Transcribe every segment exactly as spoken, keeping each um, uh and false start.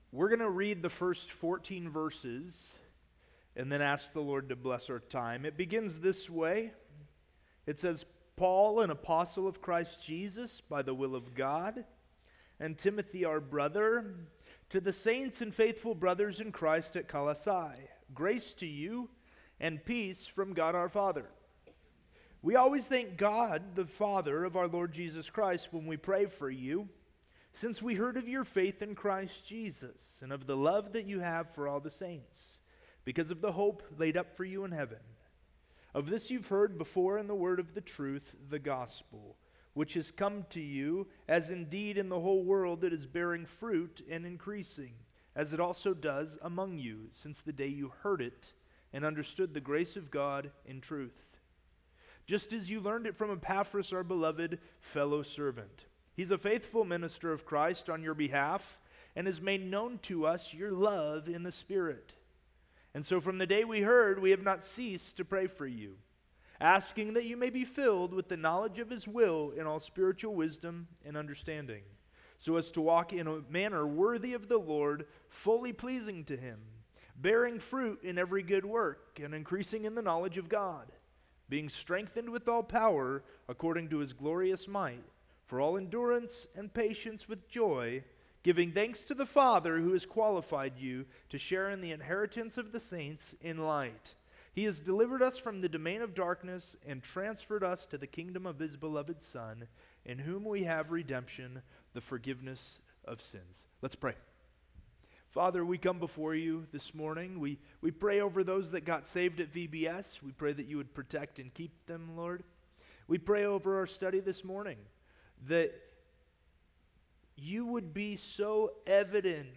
We're going to read the first fourteen verses and then ask the Lord to bless our time. It begins this way. It says, Paul, an apostle of Christ Jesus, by the will of God, and Timothy, our brother, to the saints and faithful brothers in Christ at Colossae, grace to you and peace from God our Father. We always thank God, the Father of our Lord Jesus Christ, when we pray for you, since we heard of your faith in Christ Jesus and of the love that you have for all the saints, because of the hope laid up for you in heaven. Of this you've heard before in the word of the truth, the gospel, which has come to you, as indeed in the whole world it is bearing fruit and increasing, as it also does among you, since the day you heard it and understood the grace of God in truth. Just as you learned it from Epaphras, our beloved fellow servant. He's a faithful minister of Christ on your behalf and has made known to us your love in the Spirit. And so from the day we heard, we have not ceased to pray for you, asking that you may be filled with the knowledge of his will in all spiritual wisdom and understanding, so as to walk in a manner worthy of the Lord, fully pleasing to him, bearing fruit in every good work and increasing in the knowledge of God, being strengthened with all power according to his glorious might, for all endurance and patience with joy, giving thanks to the Father who has qualified you to share in the inheritance of the saints in light. He has delivered us from the domain of darkness and transferred us to the kingdom of his beloved Son, in whom we have redemption, the forgiveness of sins. Let's pray. Father, we come before you this morning. We, we pray over those that got saved at V B S. We pray that you would protect and keep them, Lord. We pray over our study this morning that you would be so evident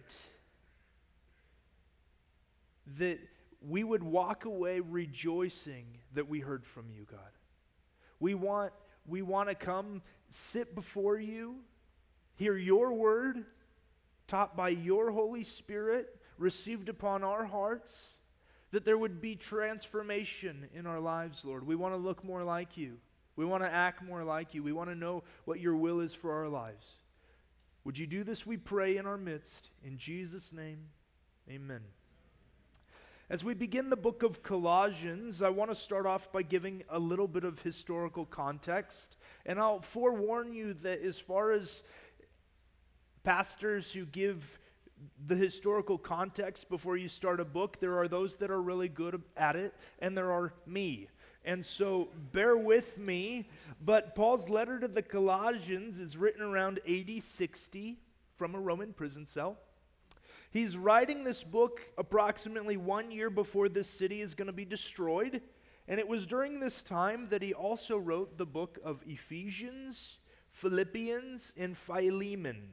that we would walk away rejoicing that we heard from you, God. We want, we want to come sit before you, hear your word, taught by your Holy Spirit, received upon our hearts, that there would be transformation in our lives, Lord. We want to look more like you. We want to act more like you. We want to know what your will is for our lives. Would you do this, we pray, in our midst. In Jesus' name, amen. As we begin the book of Colossians, I want to start off by giving a little bit of historical context. And I'll forewarn you that as far as pastors who give the historical context before you start a book, there are those that are really good at it, and there are me. And so bear with me, but Paul's letter to the Colossians is written around A D sixty from a Roman prison cell. He's writing this book approximately one year before this city is going to be destroyed, and it was during this time that he also wrote the book of Ephesians, Philippians, and Philemon.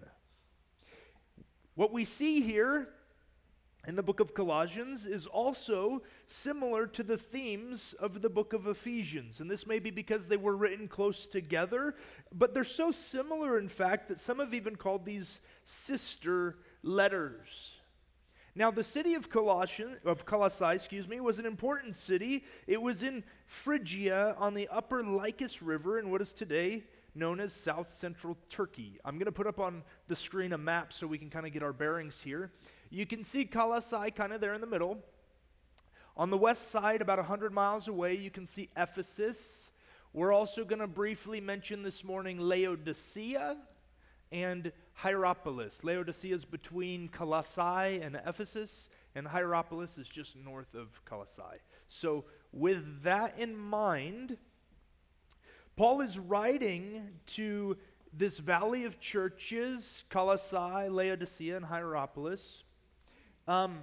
What we see here in the book of Colossians is also similar to the themes of the book of Ephesians. And this may be because they were written close together, but they're so similar, in fact, that some have even called these sister letters. Now, the city of Colossian, of Colossae, excuse me, was an important city. It was in Phrygia on the upper Lycus River in what is today known as South Central Turkey. I'm going to put up on the screen a map so we can kind of get our bearings here. You can see Colossae kind of there in the middle. On the west side, about one hundred miles away, you can see Ephesus. We're also going to briefly mention this morning Laodicea and Hierapolis. Laodicea is between Colossae and Ephesus, and Hierapolis is just north of Colossae. So with that in mind, Paul is writing to this valley of churches, Colossae, Laodicea, and Hierapolis. Um,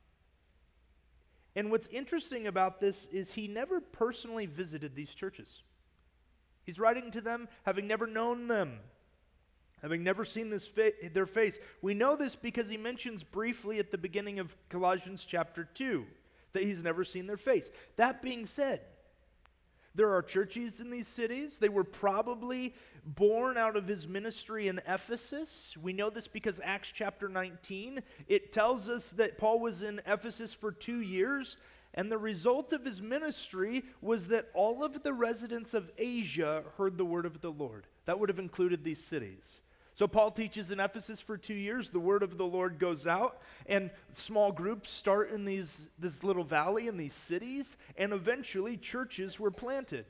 and what's interesting about this is he never personally visited these churches. He's writing to them having never known them, having never seen this fa- their face. We know this because he mentions briefly at the beginning of Colossians chapter two that he's never seen their face. That being said, there are churches in these cities. They were probably born out of his ministry in Ephesus. We know this because Acts chapter nineteen, it tells us that Paul was in Ephesus for two years, and the result of his ministry was that all of the residents of Asia heard the word of the Lord. That would have included these cities. So Paul teaches in Ephesus for two years. The word of the Lord goes out, and small groups start in these this little valley in these cities, and eventually churches were planted.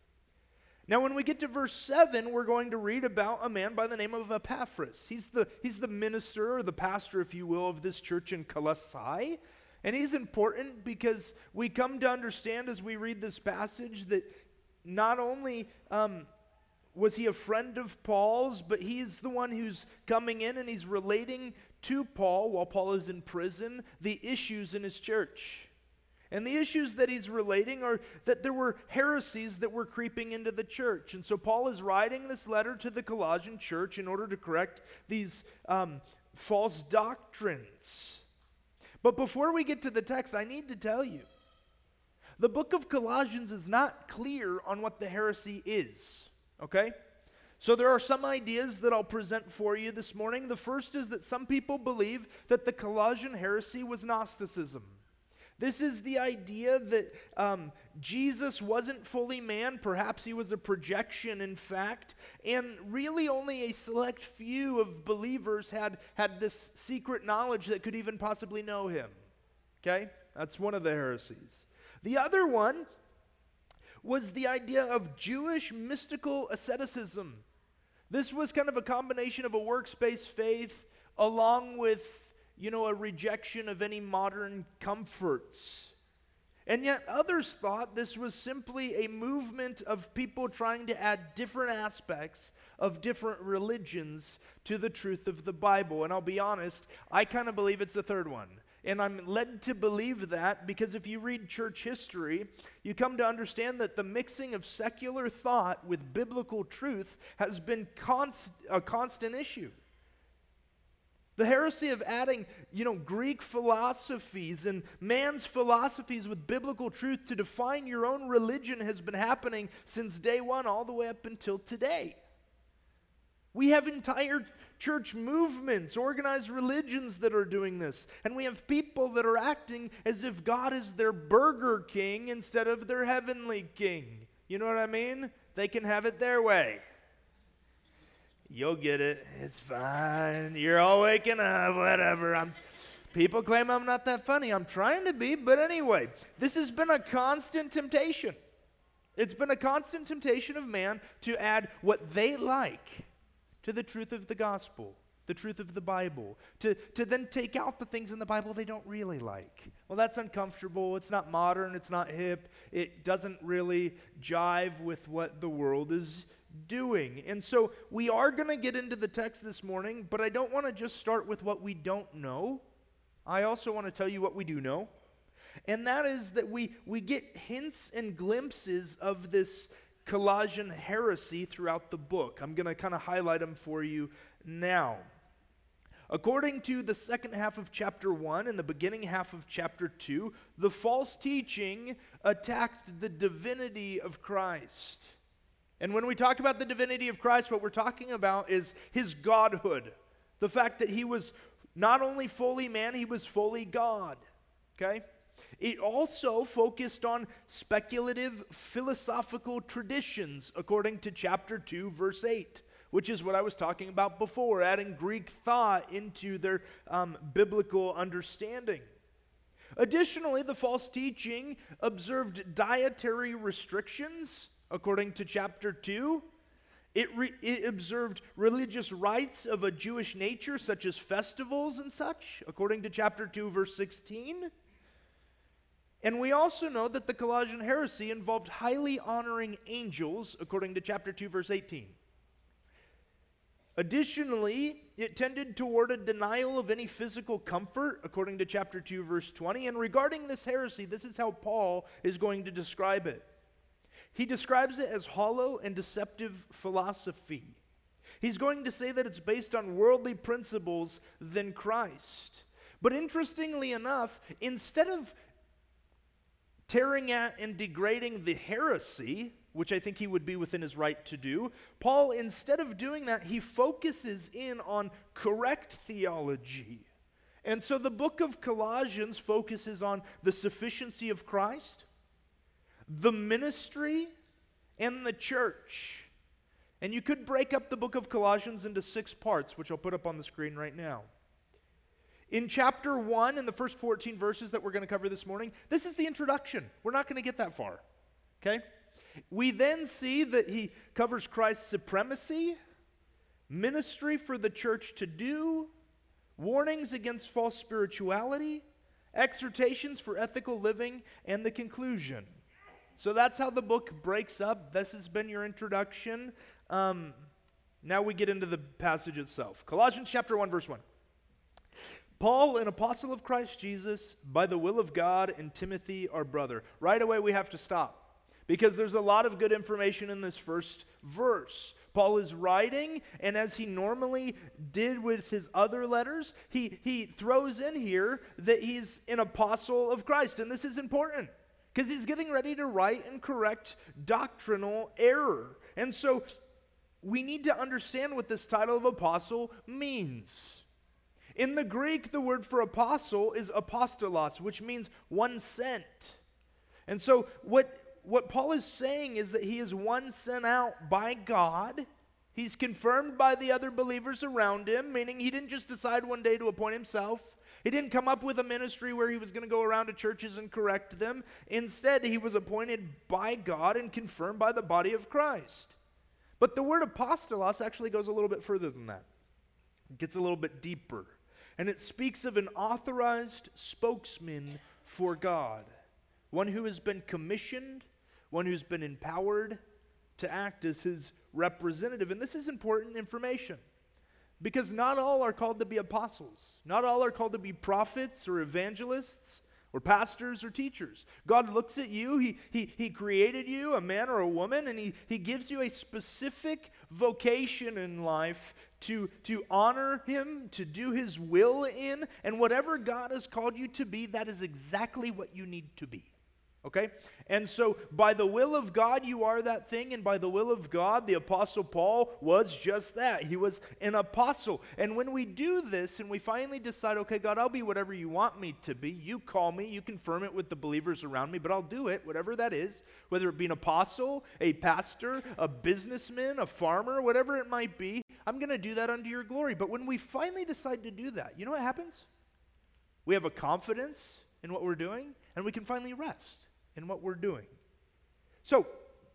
Now, when we get to verse seven, we're going to read about a man by the name of Epaphras. He's the, he's the minister, or the pastor, if you will, of this church in Colossae. And he's important because we come to understand as we read this passage that not only um, was he a friend of Paul's, but he's the one who's coming in and he's relating to Paul, while Paul is in prison, the issues in his church. And the issues that he's relating are that there were heresies that were creeping into the church. And so Paul is writing this letter to the Colossian church in order to correct these um, false doctrines. But before we get to the text, I need to tell you, the book of Colossians is not clear on what the heresy is, okay? So there are some ideas that I'll present for you this morning. The first is that some people believe that the Colossian heresy was Gnosticism. This is the idea that um, Jesus wasn't fully man. Perhaps he was a projection, in fact. And really only a select few of believers had, had this secret knowledge that could even possibly know him. Okay? That's one of the heresies. The other one was the idea of Jewish mystical asceticism. This was kind of a combination of a works-based faith along with you know, a rejection of any modern comforts. And yet others thought this was simply a movement of people trying to add different aspects of different religions to the truth of the Bible. And I'll be honest, I kind of believe it's the third one. And I'm led to believe that because if you read church history, you come to understand that the mixing of secular thought with biblical truth has been const- a constant issue. The heresy of adding, you know, Greek philosophies and man's philosophies with biblical truth to define your own religion has been happening since day one all the way up until today. We have entire church movements, organized religions that are doing this. And we have people that are acting as if God is their Burger King instead of their heavenly king. You know what I mean? They can have it their way. You'll get it. It's fine. You're all waking up, whatever. I'm, people claim I'm not that funny. I'm trying to be, but anyway, this has been a constant temptation. It's been a constant temptation of man to add what they like to the truth of the gospel, the truth of the Bible, to, to then take out the things in the Bible they don't really like. Well, that's uncomfortable. It's not modern. It's not hip. It doesn't really jive with what the world is doing. And so we are going to get into the text this morning, but I don't want to just start with what we don't know. I also want to tell you what we do know. And that is that we, we get hints and glimpses of this Colossian heresy throughout the book. I'm going to kind of highlight them for you now. According to the second half of chapter one and the beginning half of chapter two, the false teaching attacked the divinity of Christ. And when we talk about the divinity of Christ, what we're talking about is his godhood. The fact that he was not only fully man, he was fully God. Okay? It also focused on speculative philosophical traditions, according to chapter two, verse eight, which is what I was talking about before, adding Greek thought into their um, biblical understanding. Additionally, the false teaching observed dietary restrictions, according to chapter two. It, re- it observed religious rites of a Jewish nature, such as festivals and such, according to chapter two, verse sixteen. And we also know that the Colossian heresy involved highly honoring angels, according to chapter two, verse eighteen. Additionally, it tended toward a denial of any physical comfort, according to chapter two, verse twenty. And regarding this heresy, this is how Paul is going to describe it. He describes it as hollow and deceptive philosophy. He's going to say that it's based on worldly principles than Christ. But interestingly enough, instead of tearing at and degrading the heresy, which I think he would be within his right to do, Paul, instead of doing that, he focuses in on correct theology. And so the book of Colossians focuses on the sufficiency of Christ, the ministry, and the church. And you could break up the book of Colossians into six parts, which I'll put up on the screen right now. In chapter one, in the first fourteen verses that we're going to cover this morning, this is the introduction. We're not going to get that far, okay? We then see that he covers Christ's supremacy, ministry for the church to do, warnings against false spirituality, exhortations for ethical living, and the conclusion. So that's how the book breaks up. This has been your introduction. Um, now we get into the passage itself. Colossians chapter one, verse one. Paul, an apostle of Christ Jesus, by the will of God, and Timothy, our brother. Right away we have to stop, because there's a lot of good information in this first verse. Paul is writing, and as he normally did with his other letters, he, he throws in here that he's an apostle of Christ. And this is important, because he's getting ready to write and correct doctrinal error. And so we need to understand what this title of apostle means. In the Greek, the word for apostle is apostolos, which means one sent. And so what, what Paul is saying is that he is one sent out by God. He's confirmed by the other believers around him, meaning he didn't just decide one day to appoint himself. He didn't come up with a ministry where he was going to go around to churches and correct them. Instead, he was appointed by God and confirmed by the body of Christ. But the word apostolos actually goes a little bit further than that. It gets a little bit deeper. And it speaks of an authorized spokesman for God, one who has been commissioned, one who's been empowered to act as his representative. And this is important information, because not all are called to be apostles. Not all are called to be prophets or evangelists or pastors or teachers. God looks at you, he, he, he created you, a man or a woman, and he, he gives you a specific vocation in life to, to honor him, to do his will in, and whatever God has called you to be, that is exactly what you need to be. Okay? And so by the will of God, you are that thing, and by the will of God, the Apostle Paul was just that. He was an apostle. And when we do this and we finally decide, okay, God, I'll be whatever you want me to be. You call me, you confirm it with the believers around me, but I'll do it, whatever that is, whether it be an apostle, a pastor, a businessman, a farmer, whatever it might be, I'm going to do that unto your glory. But when we finally decide to do that, you know what happens? We have a confidence in what we're doing, and we can finally rest in what we're doing. So,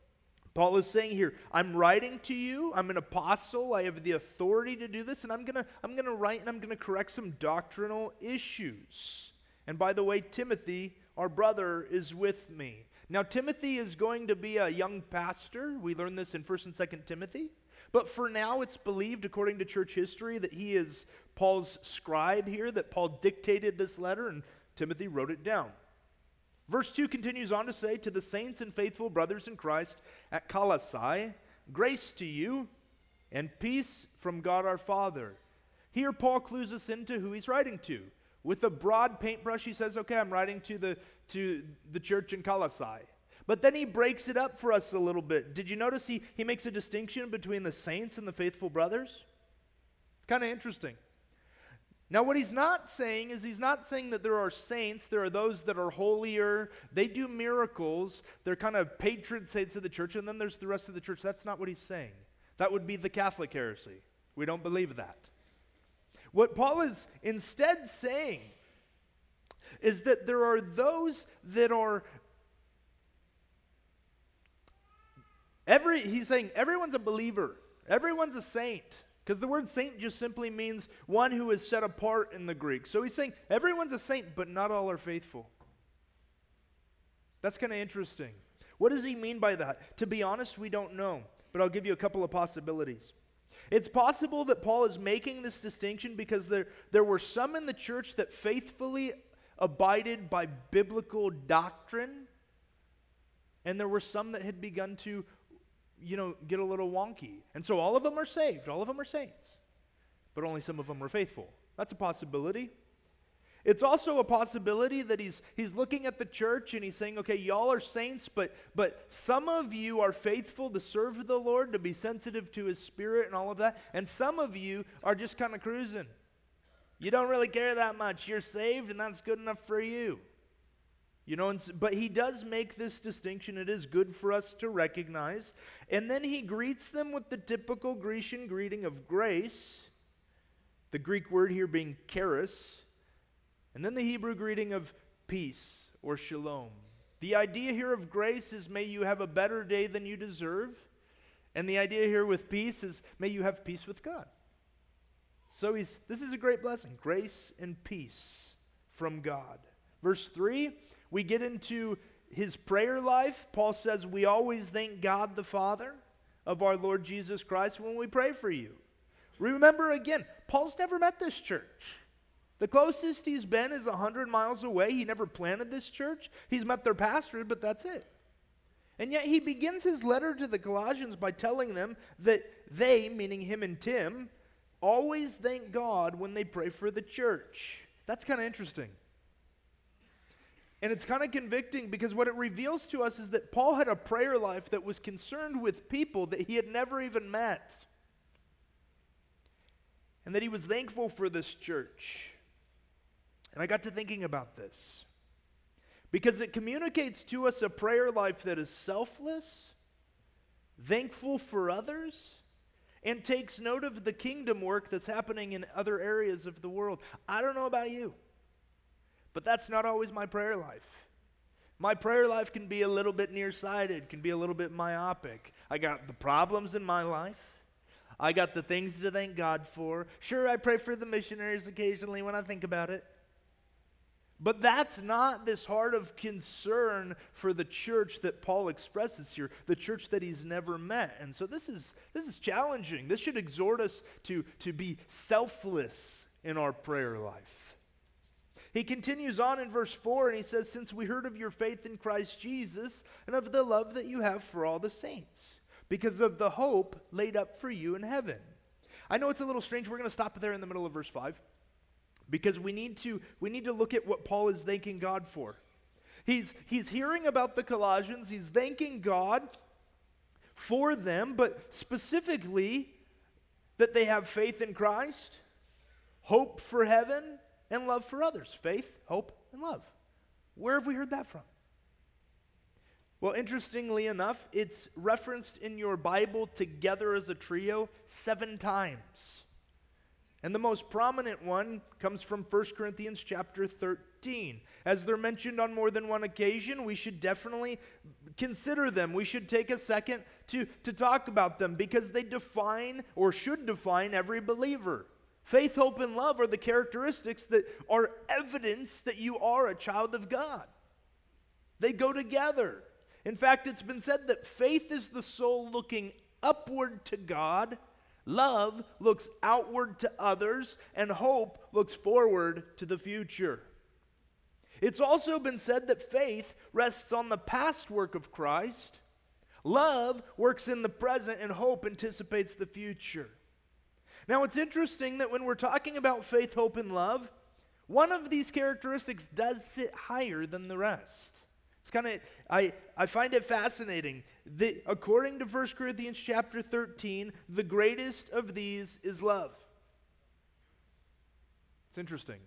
Paul is saying here, I'm writing to you, I'm an apostle, I have the authority to do this, and I'm gonna, I'm gonna write and I'm gonna correct some doctrinal issues. And by the way, Timothy, our brother, is with me. Now, Timothy is going to be a young pastor. We learned this in First and Second Timothy. But for now, it's believed, according to church history, that he is Paul's scribe here, that Paul dictated this letter, and Timothy wrote it down. Verse two continues on to say, to the saints and faithful brothers in Christ at Colossae, grace to you and peace from God our Father. Here Paul clues us into who he's writing to. With a broad paintbrush, he says, okay, I'm writing to the, to the church in Colossae. But then he breaks it up for us a little bit. Did you notice he, he makes a distinction between the saints and the faithful brothers? It's kind of interesting. Now, what he's not saying is he's not saying that there are saints, there are those that are holier, they do miracles, they're kind of patron saints of the church, and then there's the rest of the church. That's not what he's saying. That would be the Catholic heresy. We don't believe that. What Paul is instead saying is that there are those that are, every, he's saying everyone's a believer, everyone's a saint. Because the word saint just simply means one who is set apart in the Greek. So he's saying everyone's a saint, but not all are faithful. That's kind of interesting. What does he mean by that? To be honest, we don't know. But I'll give you a couple of possibilities. It's possible that Paul is making this distinction because there, there were some in the church that faithfully abided by biblical doctrine, and there were some that had begun to you know, get a little wonky. And so all of them are saved. All of them are saints. But only some of them are faithful. That's a possibility. It's also a possibility that he's he's looking at the church and he's saying, okay, y'all are saints, but but some of you are faithful to serve the Lord, to be sensitive to his spirit and all of that. And some of you are just kind of cruising. You don't really care that much. You're saved and that's good enough for you. You know, and, s- but he does make this distinction. It is good for us to recognize. And then he greets them with the typical Grecian greeting of grace, the Greek word here being charis, and then the Hebrew greeting of peace or shalom. The idea here of grace is may you have a better day than you deserve. And the idea here with peace is may you have peace with God. So he's this is a great blessing, grace and peace from God. Verse three, we get into his prayer life. Paul says we always thank God the Father of our Lord Jesus Christ when we pray for you. Remember again, Paul's never met this church. The closest he's been is one hundred miles away. He never planted this church. He's met their pastor, but that's it. And yet he begins his letter to the Colossians by telling them that they, meaning him and Tim, always thank God when they pray for the church. That's kind of interesting. And it's kind of convicting because what it reveals to us is that Paul had a prayer life that was concerned with people that he had never even met. And that he was thankful for this church. And I got to thinking about this. Because it communicates to us a prayer life that is selfless, thankful for others, and takes note of the kingdom work that's happening in other areas of the world. I don't know about you, but that's not always my prayer life. My prayer life can be a little bit nearsighted, can be a little bit myopic. I got the problems in my life. I got the things to thank God for. Sure, I pray for the missionaries occasionally when I think about it. But that's not this heart of concern for the church that Paul expresses here, the church that he's never met. And so this is this is challenging. This should exhort us to, to be selfless in our prayer life. He continues on in verse four and he says, since we heard of your faith in Christ Jesus and of the love that you have for all the saints, because of the hope laid up for you in heaven. I know it's a little strange. We're going to stop there in the middle of verse five. Because we need to we need to look at what Paul is thanking God for. He's, he's hearing about the Colossians. He's thanking God for them, but specifically that they have faith in Christ, hope for heaven, and love for others. Faith, hope, and love. Where have we heard that from? Well, interestingly enough, it's referenced in your Bible together as a trio seven times. And the most prominent one comes from First Corinthians chapter thirteen. As they're mentioned on more than one occasion, we should definitely consider them. We should take a second to, to talk about them because they define or should define every believer. Faith, hope, and love are the characteristics that are evidence that you are a child of God. They go together. In fact, it's been said that faith is the soul looking upward to God, love looks outward to others, and hope looks forward to the future. It's also been said that faith rests on the past work of Christ, love works in the present, and hope anticipates the future. Now, it's interesting that when we're talking about faith, hope, and love, one of these characteristics does sit higher than the rest. It's kind of, I, I find it fascinating that according to First Corinthians chapter thirteen, the greatest of these is love. It's interesting.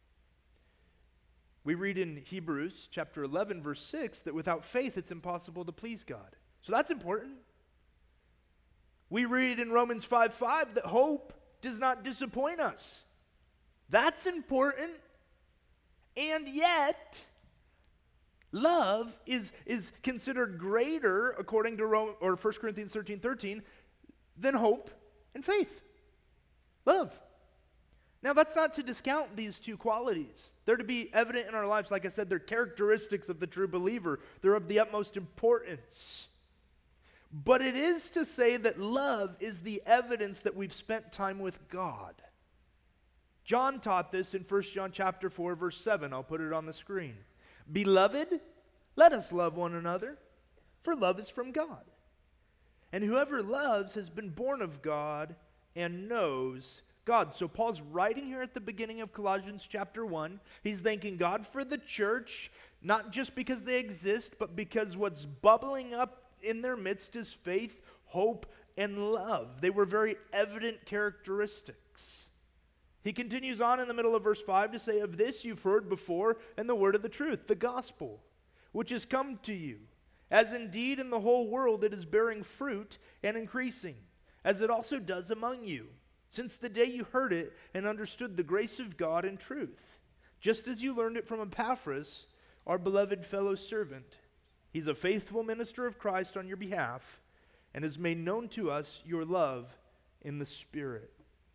We read in Hebrews chapter eleven, verse six, that without faith it's impossible to please God. So that's important. We read in Romans five five that hope does not disappoint us. That's important. And yet, love is, is considered greater, according to Rome, or First Corinthians thirteen thirteen, than hope and faith. Love. Now, that's not to discount these two qualities. They're to be evident in our lives. Like I said, they're characteristics of the true believer. They're of the utmost importance. But it is to say that love is the evidence that we've spent time with God. John taught this in First John chapter four, verse seven. I'll put it on the screen. Beloved, let us love one another, for love is from God. And whoever loves has been born of God and knows God. So Paul's writing here at the beginning of Colossians chapter one. He's thanking God for the church, not just because they exist, but because what's bubbling up in their midst is faith, hope, and love. They were very evident characteristics. He continues on in the middle of verse five to say, of this you've heard before in the word of the truth, the gospel, which has come to you, as indeed in the whole world it is bearing fruit and increasing, as it also does among you, since the day you heard it and understood the grace of God in truth, just as you learned it from Epaphras, our beloved fellow servant. He's a faithful minister of Christ on your behalf, and has made known to us your love in the Spirit.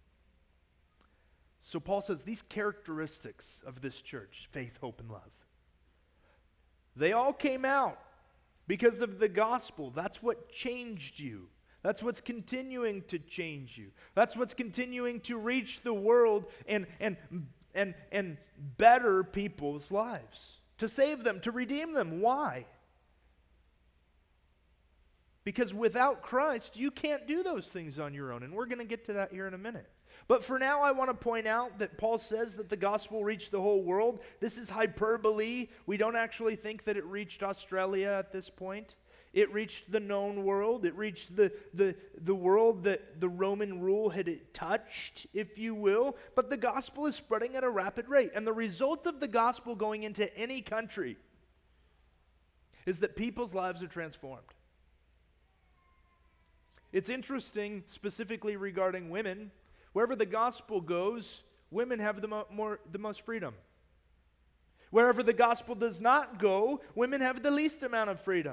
So Paul says these characteristics of this church, faith, hope, and love, they all came out because of the gospel. That's what changed you. That's what's continuing to change you. That's what's continuing to reach the world and, and, and, and better people's lives, to save them, to redeem them. Why? Because without Christ, you can't do those things on your own. And we're going to get to that here in a minute. But for now, I want to point out that Paul says that the gospel reached the whole world. This is hyperbole. We don't actually think that it reached Australia at this point. It reached the known world. It reached the, the, the world that the Roman rule had touched, if you will. But the gospel is spreading at a rapid rate. And the result of the gospel going into any country is that people's lives are transformed. It's interesting, specifically regarding women. Wherever the gospel goes, women have the, mo- more, the most freedom. Wherever the gospel does not go, women have the least amount of freedom.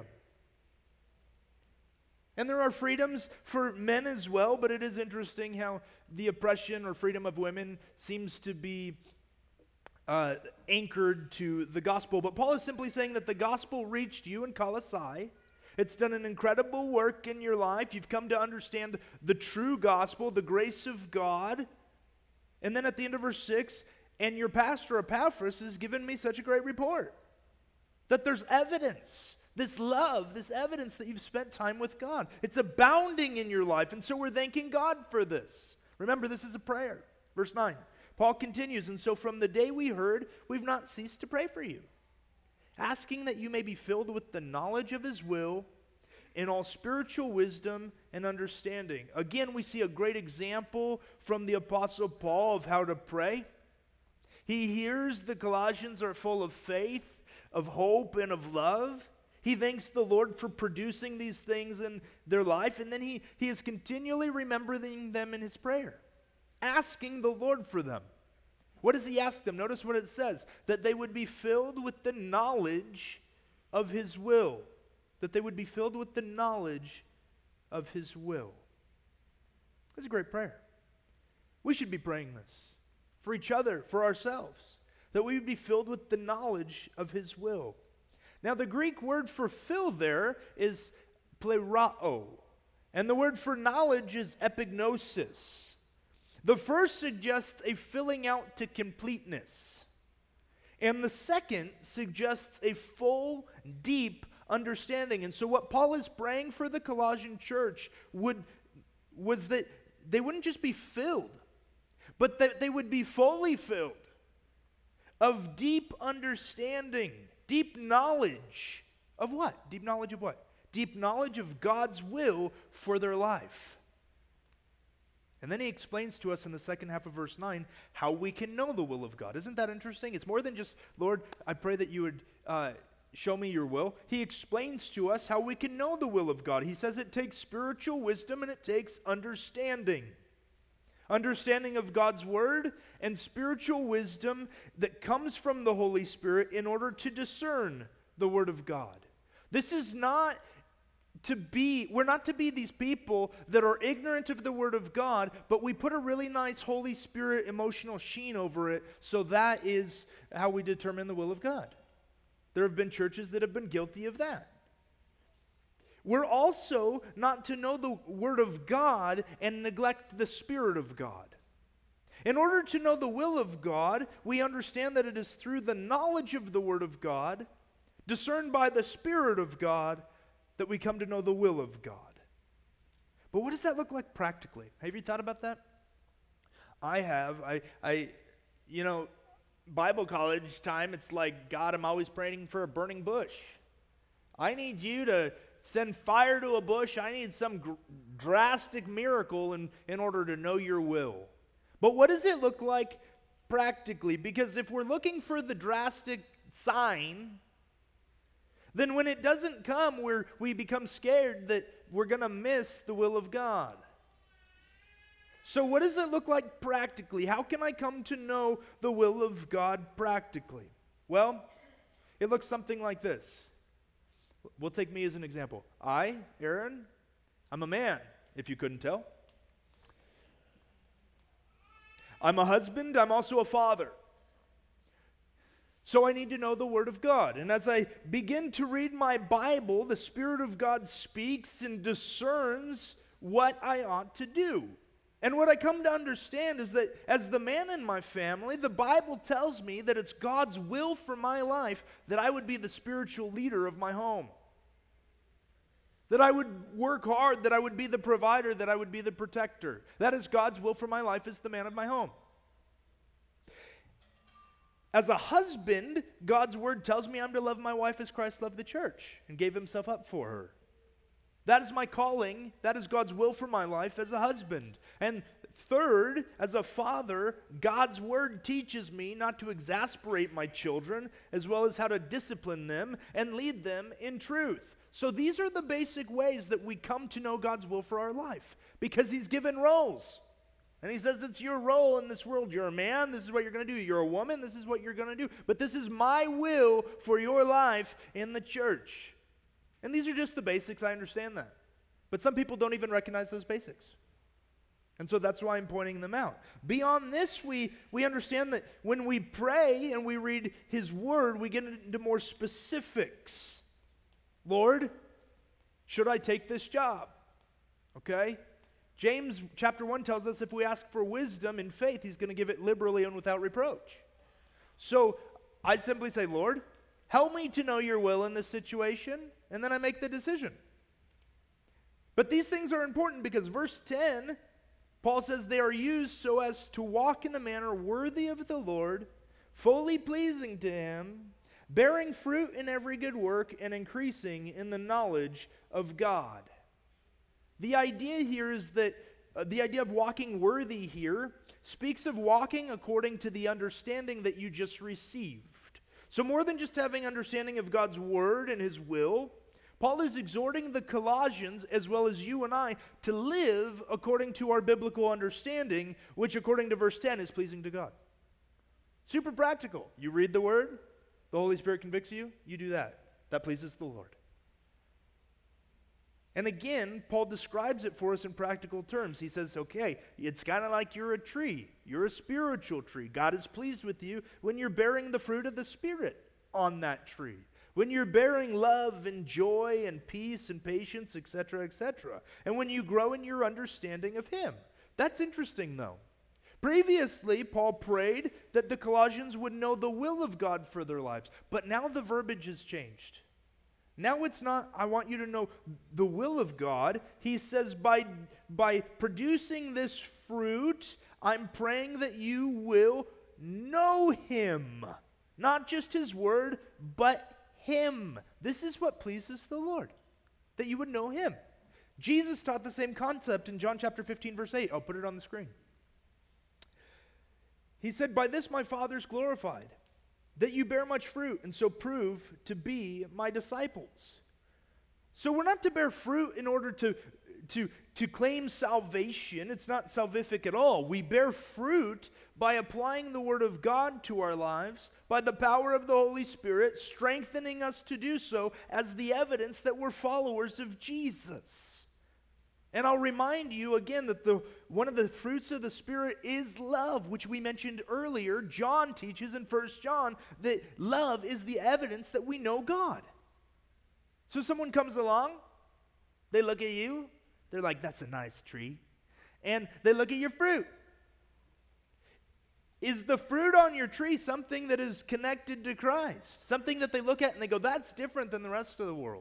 And there are freedoms for men as well, but it is interesting how the oppression or freedom of women seems to be uh, anchored to the gospel. But Paul is simply saying that the gospel reached you in Colossae. It's done an incredible work in your life. You've come to understand the true gospel, the grace of God. And then at the end of verse six, and your pastor Epaphras has given me such a great report. That there's evidence, this love, this evidence that you've spent time with God. It's abounding in your life, and so we're thanking God for this. Remember, this is a prayer. Verse nine, Paul continues, and so from the day we heard, we've not ceased to pray for you, asking that you may be filled with the knowledge of his will in all spiritual wisdom and understanding. Again, we see a great example from the Apostle Paul of how to pray. He hears the Colossians are full of faith, of hope, and of love. He thanks the Lord for producing these things in their life, and then he, he is continually remembering them in his prayer, asking the Lord for them. What does he ask them? Notice what it says, that they would be filled with the knowledge of his will. That they would be filled with the knowledge of his will. This is a great prayer. We should be praying this for each other, for ourselves, that we would be filled with the knowledge of his will. Now, the Greek word for fill there is plerao, and the word for knowledge is epignosis. The first suggests a filling out to completeness, and the second suggests a full, deep understanding. And so what Paul is praying for the Colossian church would was that they wouldn't just be filled, but that they would be fully filled of deep understanding, deep knowledge of what? Deep knowledge of what? Deep knowledge of God's will for their life. And then he explains to us in the second half of verse nine how we can know the will of God. Isn't that interesting? It's more than just, Lord, I pray that you would uh, show me your will. He explains to us how we can know the will of God. He says it takes spiritual wisdom and it takes understanding. Understanding of God's word and spiritual wisdom that comes from the Holy Spirit in order to discern the word of God. This is not to be, we're not to be these people that are ignorant of the word of God, but we put a really nice Holy Spirit emotional sheen over it, so that is how we determine the will of God. There have been churches that have been guilty of that. We're also not to know the word of God and neglect the Spirit of God. In order to know the will of God, we understand that it is through the knowledge of the word of God, discerned by the Spirit of God, that we come to know the will of God. But what does that look like practically? Have you thought about that? I have. I, I, you know, Bible college time, it's like, God, I'm always praying for a burning bush. I need you to send fire to a bush. I need some gr- drastic miracle in, in order to know your will. But what does it look like practically? Because if we're looking for the drastic sign, then when it doesn't come, we're, we become scared that we're going to miss the will of God. So what does it look like practically? How can I come to know the will of God practically? Well, it looks something like this. We'll take me as an example. I, Aaron, I'm a man, if you couldn't tell. I'm a husband, I'm also a father. So I need to know the Word of God. And as I begin to read my Bible, the Spirit of God speaks and discerns what I ought to do. And what I come to understand is that as the man in my family, the Bible tells me that it's God's will for my life that I would be the spiritual leader of my home. That I would work hard, that I would be the provider, that I would be the protector. That is God's will for my life as the man of my home. As a husband, God's word tells me I'm to love my wife as Christ loved the church and gave himself up for her. That is my calling. That is God's will for my life as a husband. And third, as a father, God's word teaches me not to exasperate my children, as well as how to discipline them and lead them in truth. So these are the basic ways that we come to know God's will for our life, because he's given roles. And he says it's your role in this world. You're a man, this is what you're going to do. You're a woman, this is what you're going to do. But this is my will for your life in the church. And these are just the basics, I understand that. But some people don't even recognize those basics. And so that's why I'm pointing them out. Beyond this, we, we understand that when we pray and we read his word, we get into more specifics. Lord, should I take this job? Okay? James chapter one tells us if we ask for wisdom in faith, he's going to give it liberally and without reproach. So I simply say, Lord, help me to know your will in this situation, and then I make the decision. But these things are important because verse ten, Paul says they are used so as to walk in a manner worthy of the Lord, fully pleasing to him, bearing fruit in every good work, and increasing in the knowledge of God. The idea here is that uh, the idea of walking worthy here speaks of walking according to the understanding that you just received. So more than just having understanding of God's word and his will, Paul is exhorting the Colossians, as well as you and I, to live according to our biblical understanding, which according to verse ten is pleasing to God. Super practical. You read the word, the Holy Spirit convicts you, you do that. That pleases the Lord. And again, Paul describes it for us in practical terms. He says, okay, it's kind of like you're a tree. You're a spiritual tree. God is pleased with you when you're bearing the fruit of the Spirit on that tree. When you're bearing love and joy and peace and patience, et cetera, et cetera. And when you grow in your understanding of him. That's interesting, though. Previously, Paul prayed that the Colossians would know the will of God for their lives. But now the verbiage has changed. Now it's not, I want you to know the will of God. He says, by, by producing this fruit, I'm praying that you will know him. Not just his word, but him. This is what pleases the Lord, that you would know him. Jesus taught the same concept in John chapter fifteen, verse eight. I'll put it on the screen. He said, by this my Father is glorified, that you bear much fruit, and so prove to be my disciples. So we're not to bear fruit in order to, to, to claim salvation. It's not salvific at all. We bear fruit by applying the Word of God to our lives, by the power of the Holy Spirit, strengthening us to do so as the evidence that we're followers of Jesus. And I'll remind you again that the one of the fruits of the Spirit is love, which we mentioned earlier. John teaches in First John that love is the evidence that we know God. So someone comes along, they look at you, they're like, that's a nice tree. And they look at your fruit. Is the fruit on your tree something that is connected to Christ? Something that they look at and they go, that's different than the rest of the world.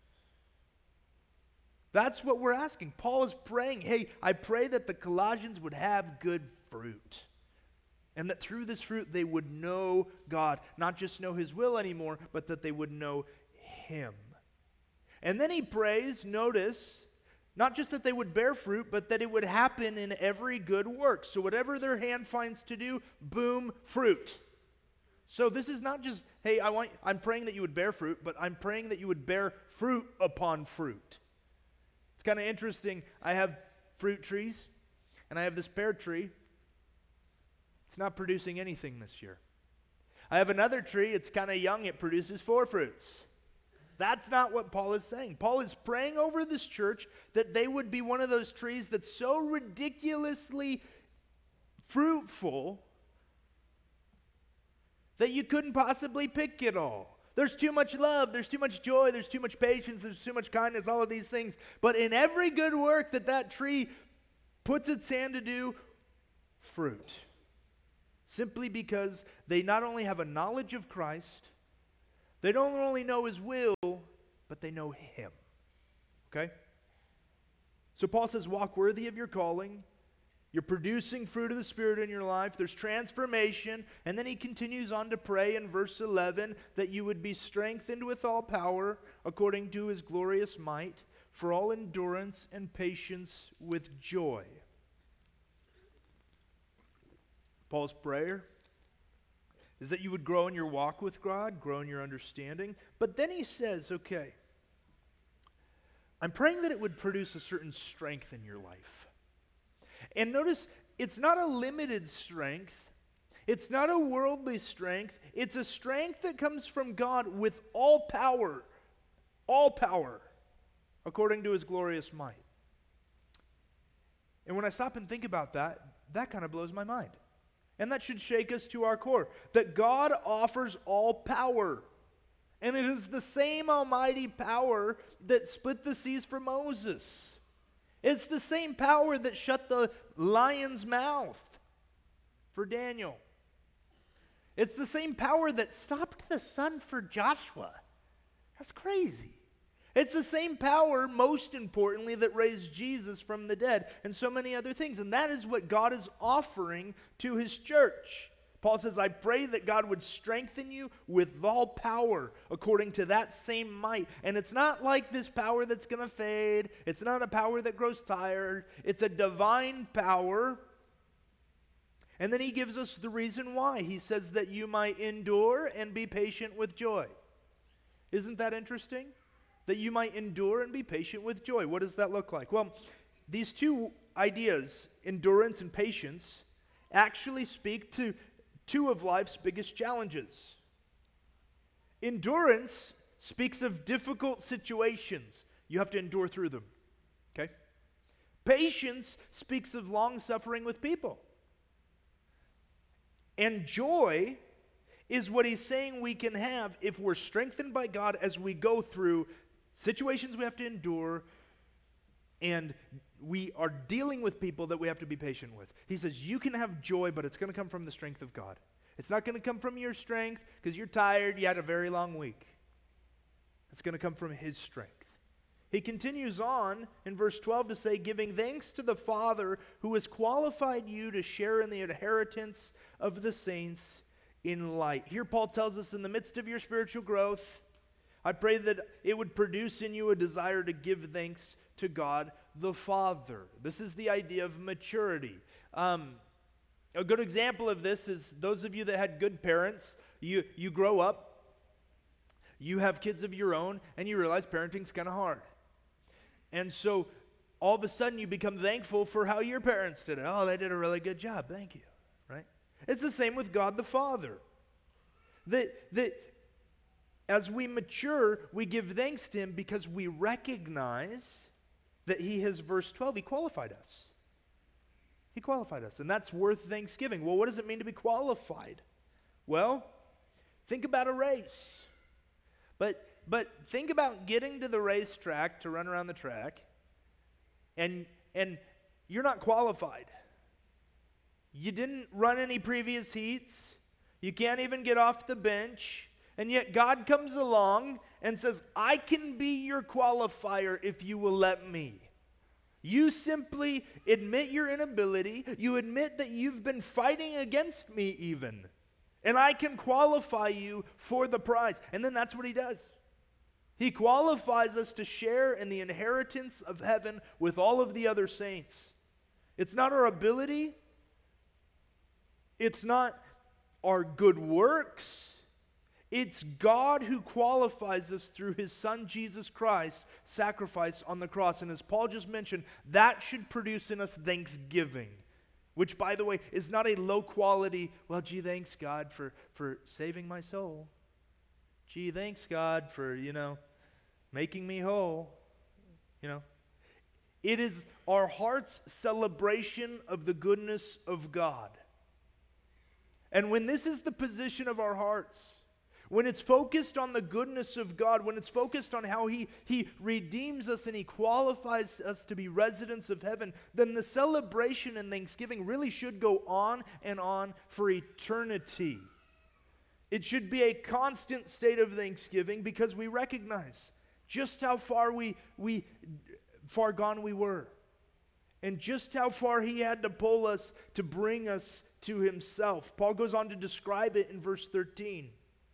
That's what we're asking. Paul is praying, hey, I pray that the Colossians would have good fruit. And that through this fruit they would know God. Not just know his will anymore, but that they would know him. And then he prays, notice, not just that they would bear fruit, but that it would happen in every good work. So whatever their hand finds to do, boom, fruit. So this is not just, hey, I want, I'm praying that you would bear fruit, but I'm praying that you would bear fruit upon fruit. It's kind of interesting. I have fruit trees, and I have this pear tree. It's not producing anything this year. I have another tree. It's kind of young. It produces four fruits. That's not what Paul is saying. Paul is praying over this church that they would be one of those trees that's so ridiculously fruitful that you couldn't possibly pick it all. There's too much love, there's too much joy, there's too much patience, there's too much kindness, all of these things. But in every good work that that tree puts its hand to do, fruit. Simply because they not only have a knowledge of Christ, they don't only know His will, but they know Him. Okay? So Paul says, walk worthy of your calling. You're producing fruit of the Spirit in your life. There's transformation. And then he continues on to pray in verse eleven that you would be strengthened with all power according to His glorious might for all endurance and patience with joy. Paul's prayer is that you would grow in your walk with God, grow in your understanding. But then he says, okay, I'm praying that it would produce a certain strength in your life. And notice, it's not a limited strength. It's not a worldly strength. It's a strength that comes from God with all power, all power, according to His glorious might. And when I stop and think about that, that kind of blows my mind. And that should shake us to our core, that God offers all power. And it is the same almighty power that split the seas for Moses. It's the same power that shut the lion's mouth for Daniel. It's the same power that stopped the sun for Joshua. That's crazy. It's the same power, most importantly, that raised Jesus from the dead and so many other things. And that is what God is offering to His church. Paul says, I pray that God would strengthen you with all power according to that same might. And it's not like this power that's going to fade. It's not a power that grows tired. It's a divine power. And then he gives us the reason why. He says that you might endure and be patient with joy. Isn't that interesting? That you might endure and be patient with joy. What does that look like? Well, these two ideas, endurance and patience, actually speak to two of life's biggest challenges. Endurance speaks of difficult situations. You have to endure through them. Okay? Patience speaks of long suffering with people. And joy is what he's saying we can have if we're strengthened by God as we go through situations we have to endure and we are dealing with people that we have to be patient with. He says you can have joy, but it's going to come from the strength of God. It's not going to come from your strength because you're tired, you had a very long week. It's going to come from His strength. He continues on in verse twelve to say, giving thanks to the Father who has qualified you to share in the inheritance of the saints in light. Here Paul tells us in the midst of your spiritual growth, I pray that it would produce in you a desire to give thanks to God the Father. This is the idea of maturity. Um, a good example of this is those of you that had good parents, you, you grow up, you have kids of your own, and you realize parenting's kind of hard. And so all of a sudden you become thankful for how your parents did it. Oh, they did a really good job. Thank you. Right? It's the same with God the Father. That, that as we mature, we give thanks to Him because we recognize that He has, verse twelve, He qualified us. He qualified us, and that's worth thanksgiving. Well, what does it mean to be qualified? Well, think about a race. But, but think about getting to the racetrack to run around the track, and, and you're not qualified. You didn't run any previous heats. You can't even get off the bench. And yet God comes along and says, I can be your qualifier if you will let me. You simply admit your inability. You admit that you've been fighting against me even. And I can qualify you for the prize. And then that's what He does. He qualifies us to share in the inheritance of heaven with all of the other saints. It's not our ability. It's not our good works. It's God who qualifies us through his Son, Jesus Christ, sacrifice on the cross. And as Paul just mentioned, that should produce in us thanksgiving, which, by the way, is not a low quality, well, gee, thanks God for, for saving my soul. Gee, thanks God for, you know, making me whole. You know, it is our heart's celebration of the goodness of God. And when this is the position of our hearts, when it's focused on the goodness of God, when it's focused on how he, he redeems us and he qualifies us to be residents of heaven, then the celebration and thanksgiving really should go on and on for eternity. It should be a constant state of thanksgiving because we recognize just how far we, we far gone we were, and just how far he had to pull us to bring us to himself. Paul goes on to describe it in verse thirteen.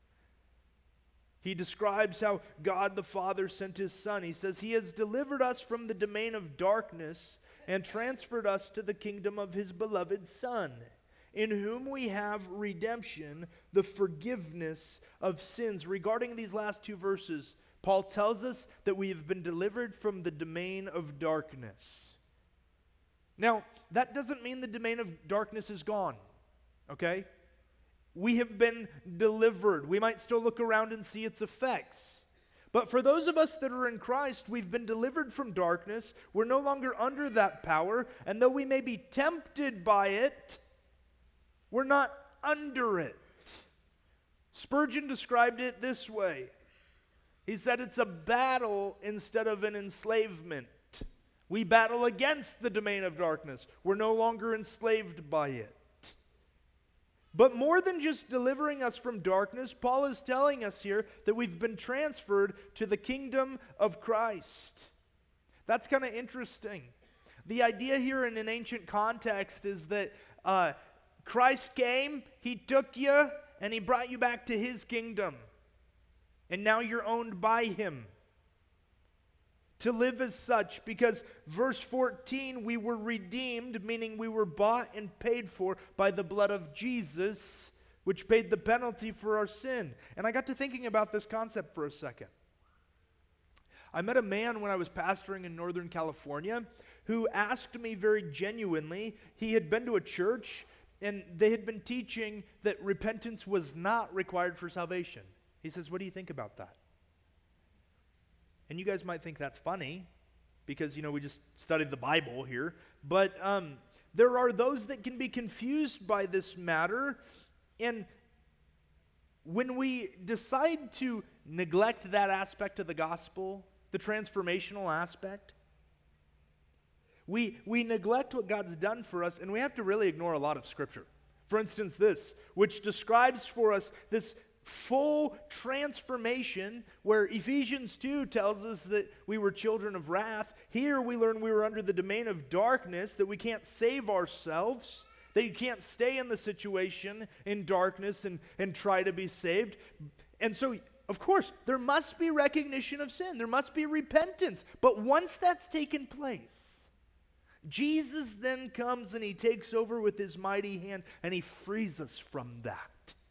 He describes how God the Father sent his Son. He says, he has delivered us from the domain of darkness and transferred us to the kingdom of his beloved Son, in whom we have redemption, the forgiveness of sins. Regarding these last two verses, Paul tells us that we have been delivered from the domain of darkness. Now, that doesn't mean the domain of darkness is gone, okay? We have been delivered. We might still look around and see its effects. But for those of us that are in Christ, we've been delivered from darkness. We're no longer under that power. And though we may be tempted by it, we're not under it. Spurgeon described it this way. He said it's a battle instead of an enslavement. We battle against the domain of darkness. We're no longer enslaved by it. But more than just delivering us from darkness, Paul is telling us here that we've been transferred to the kingdom of Christ. That's kind of interesting. The idea here in an ancient context is that uh, Christ came, he took you, and he brought you back to his kingdom. And now you're owned by him. To live as such, because verse fourteen, we were redeemed, meaning we were bought and paid for by the blood of Jesus, which paid the penalty for our sin. And I got to thinking about this concept for a second. I met a man when I was pastoring in Northern California who asked me very genuinely, he had been to a church and they had been teaching that repentance was not required for salvation. He says, what do you think about that? And you guys might think that's funny because, you know, we just studied the Bible here. But um, there are those that can be confused by this matter. And when we decide to neglect that aspect of the gospel, the transformational aspect, we, we neglect what God's done for us, and we have to really ignore a lot of Scripture. For instance, this, which describes for us this full transformation, where Ephesians two tells us that we were children of wrath. Here we learn we were under the domain of darkness, that we can't save ourselves, that you can't stay in the situation in darkness and, and try to be saved. And so, of course, there must be recognition of sin. There must be repentance. But once that's taken place, Jesus then comes and he takes over with his mighty hand and he frees us from that.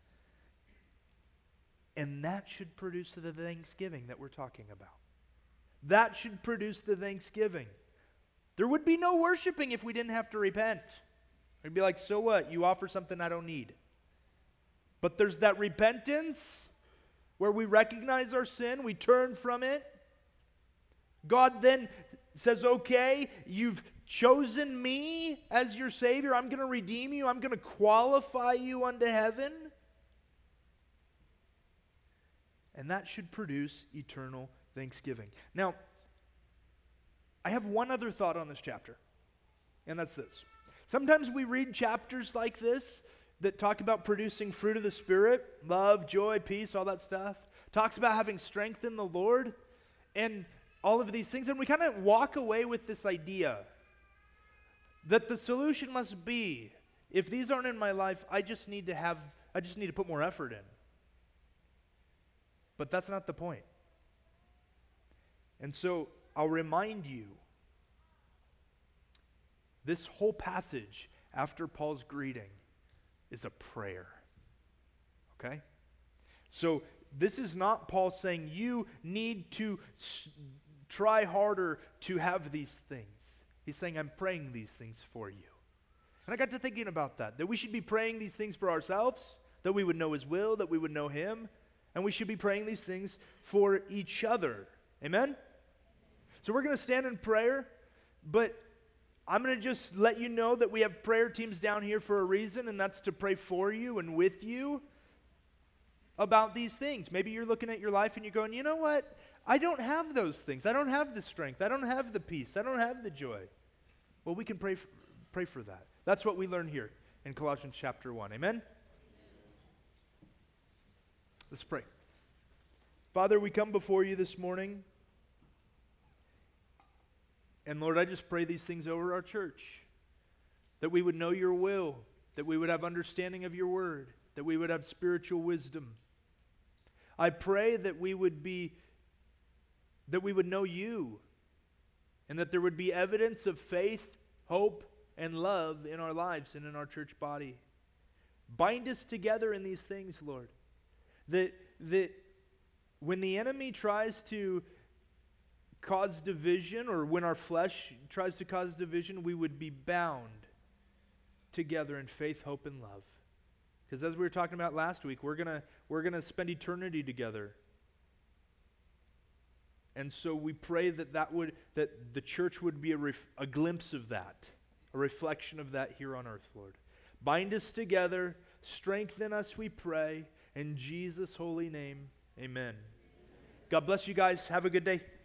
And that should produce the thanksgiving that we're talking about. That should produce the thanksgiving. There would be no worshiping if we didn't have to repent. It'd be like, so what? You offer something I don't need. But there's that repentance where we recognize our sin, we turn from it. God then says, okay, you've chosen me as your Savior. I'm going to redeem you. I'm going to qualify you unto heaven. And that should produce eternal thanksgiving. Now, I have one other thought on this chapter, and that's this. Sometimes we read chapters like this that talk about producing fruit of the Spirit, love, joy, peace, all that stuff. Talks about having strength in the Lord and all of these things. And we kind of walk away with this idea that the solution must be, if these aren't in my life, I just need to have, I just need to put more effort in. But that's not the point. And so I'll remind you, this whole passage after Paul's greeting is a prayer. Okay? So this is not Paul saying you need to s- try harder to have these things. He's saying I'm praying these things for you. And I got to thinking about that, that we should be praying these things for ourselves, that we would know his will, that we would know him, and we should be praying these things for each other. Amen? So we're going to stand in prayer, but I'm going to just let you know that we have prayer teams down here for a reason, and that's to pray for you and with you about these things. Maybe you're looking at your life and you're going, you know what? I don't have those things. I don't have the strength. I don't have the peace. I don't have the joy. Well, we can pray for, pray for that. That's what we learn here in Colossians chapter one. Amen? Let's pray. Father, we come before you this morning. And Lord, I just pray these things over our church. That we would know your will. That we would have understanding of your word. That we would have spiritual wisdom. I pray that we would be, that we would know you. And that there would be evidence of faith, hope, and love in our lives and in our church body. Bind us together in these things, Lord. That, that when the enemy tries to cause division, or when our flesh tries to cause division, we would be bound together in faith, hope, and love. Because as we were talking about last week, we're gonna we're gonna spend eternity together. And so we pray that that would that the church would be a, ref, a glimpse of that, a reflection of that here on earth, Lord. Bind us together, strengthen us, we pray, in Jesus' holy name, amen. God bless you guys. Have a good day.